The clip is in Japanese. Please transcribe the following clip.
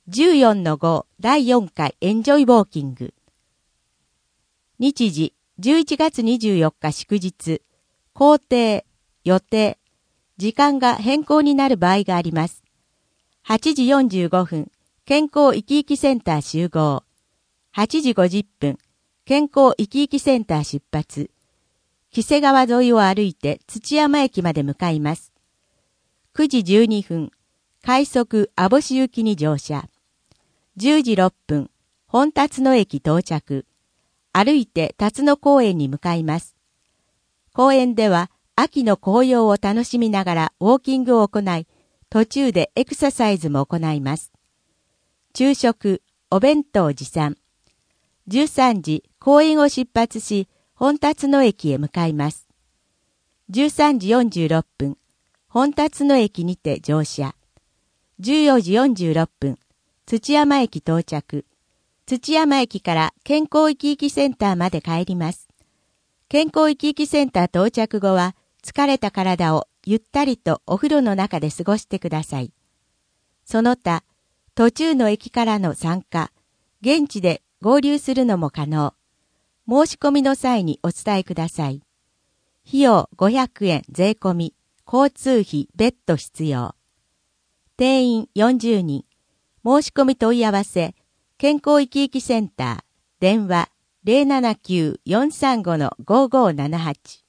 14-5 第4回エンジョイウォーキング。日時11月24日祝日。工程、予定、時間が変更になる場合があります。8時45分、健康生き生きセンター集合。8時50分、健康生き生きセンター出発。木瀬川沿いを歩いて土山駅まで向かいます。9時12分、快速網干行きに乗車。10時6分、本辰野駅到着。歩いて辰野公園に向かいます。公園では秋の紅葉を楽しみながらウォーキングを行い、途中でエクササイズも行います。昼食、お弁当持参。13時、公園を出発し、本辰野駅へ向かいます。13時46分、本辰野駅にて乗車。14時46分、土山駅到着。土山駅から健康生き生きセンターまで帰ります。健康生き生きセンター到着後は、疲れた体をゆったりとお風呂の中で過ごしてください。その他、途中の駅からの参加、現地で合流するのも可能。申し込みの際にお伝えください。費用500円税込み、交通費別途必要。定員40人。申し込み問い合わせ、健康生き生きセンター、電話 079-435-5578